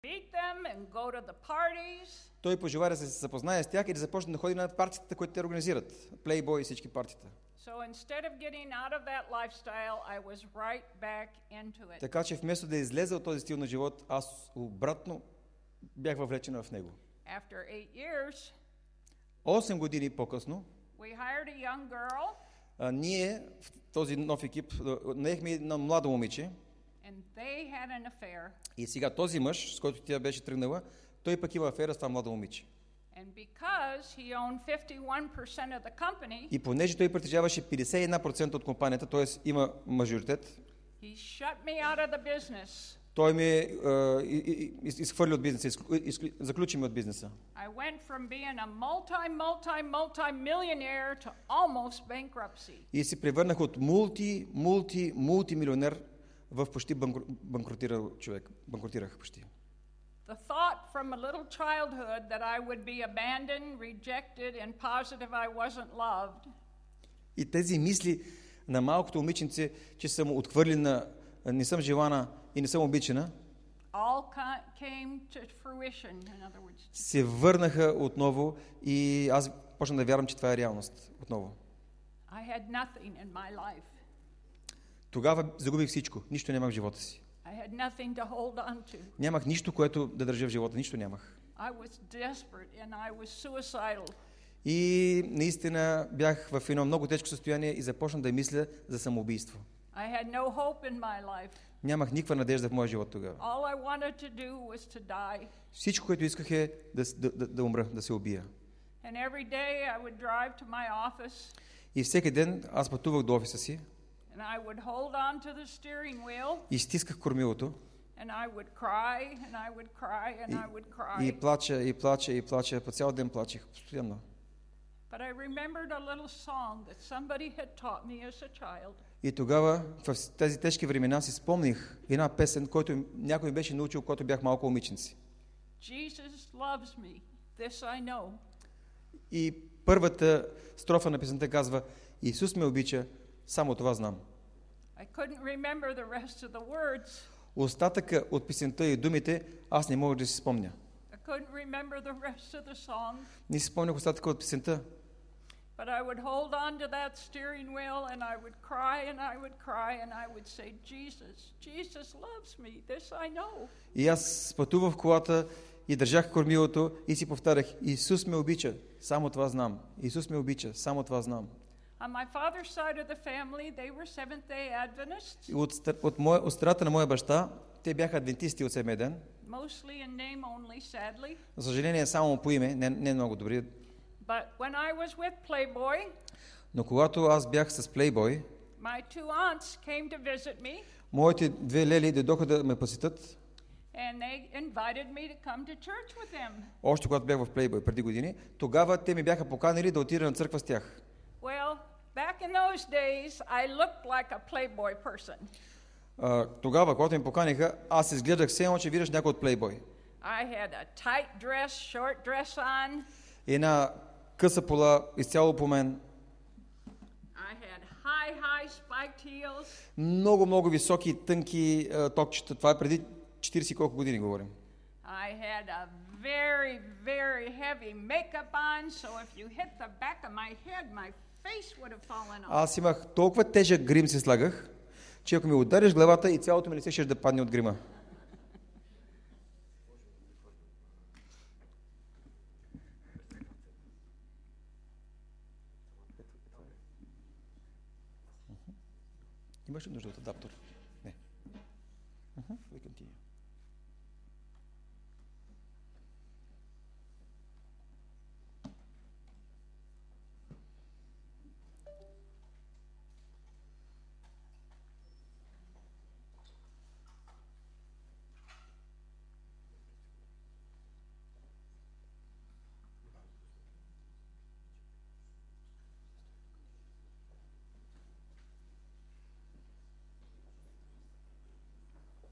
Meet them and go to the parties. Той пожелава да се запознае с тях и да започне да ходи на партията, които те организират. Плейбой и всички партита. So instead of getting out of that lifestyle, I was right back into it. Така че вместо да излезе от този стил на живот, аз обратно бях въвлечен в него. After 8 years, 8 години по-късно, we hired a young girl, ние в този нов екип наехме на младо момиче. and they had an affair. И сега този мъж, с който тя беше тръгнала, той пък има афера с това младо момиче. And because he owned 51% of the company, И понеже той притежаваше 51% от компанията, т.е. има мажоритет, he shut me out of the business. той ме изхвърли от бизнеса, заключи ме от бизнеса. I went from being a multi-millionaire to almost bankruptcy. И се превърнах от мултимилионер в почти банкротирал човек. Банкротирах почти. The thought from a little childhood that I would be abandoned, rejected, and positive I wasn't loved. И тези мисли на малкото момиченце, че съм отхвърлена, не съм желана и не съм обичана, all came to fruition, in other words. се върнаха отново и аз почнах да вярвам, че това е реалност отново. I had nothing in my life. Тогава загубих всичко. Нищо нямах в живота си. I had nothing to hold on to. Нямах нищо, което да държа в живота. Нищо нямах. I was desperate and I was suicidal. И наистина бях в едно много тежко състояние и започнах да мисля за самоубийство. I had no hope in my life. Нямах никаква надежда в моя живот тогава. All I wanted to do was to die. Всичко, което исках е да умра, да се убия. And every day I would drive to my office. И всеки ден аз пътувах до офиса си. And I would hold on to the steering wheel. И стисках кормилото. And I would cry, and I would cry, and I would cry. И плача, и плача, и плача. По цял ден плачех, постоянно. But I remembered a little song that somebody had taught me as a child. И тогава, в тези тежки времена, си спомних една песен, който някой ми беше научил, когато бях малко момиченци. Jesus loves me, this I know. И първата строфа на песента казва: Исус ме обича, само това знам. I couldn't remember the rest of the words. Остатъка от песента и думите аз не мога да си спомня. I couldn't remember the rest of the song. Не си спомнях остатъка от песента. But I would hold on to that steering wheel and I would cry and I would cry and I would say, Jesus loves me, this I know. И аз пътувах в колата и държах кормилото и си повтарях: Исус ме обича, само това знам. Исус ме обича, само това знам. On my father's side of the family, they were Seventh-day Adventists. И от страната на моя баща, те бяха адвентисти от седмия ден. Mostly in name only, sadly. За съжаление, само по име, не много добри. But when I was with Playboy, Но когато аз бях с Playboy, my two aunts came to visit me, моите две лели дойдоха да ме посетят. and they invited me to come to church with them. Още когато бях в Playboy преди години, тогава те ми бяха поканили да отида на църква с тях. Well, back in those days, I looked like a Playboy person. Тогава, когато ми поканиха, аз изглеждах все едно, че виждаш някой от Playboy. I had a tight dress, short dress on. Една къса пола, изцяло по мен. I had high spiked heels. Много високи, тънки токчета. Това е преди 40 колко години говорим. I had a very heavy makeup on, so if you hit the back of my head, my face would have fallen off. Аз имах толкова тежък грим си слагах, че ако ми удариш главата и цялото ми лице ще да падне от грима. Имаш ли нужда от адаптор? Не. We continue.